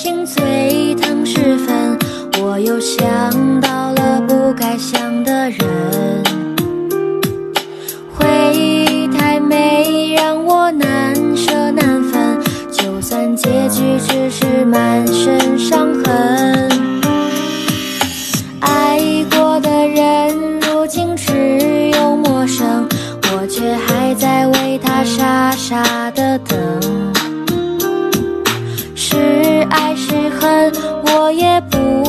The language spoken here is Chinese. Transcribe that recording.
心最疼时分，我又想到了不该想的人。回忆太美，让我难舍难分，就算结局只是满身伤痕。爱过的人如今只有陌生，我却还在为他傻傻的等。是爱是恨，我也不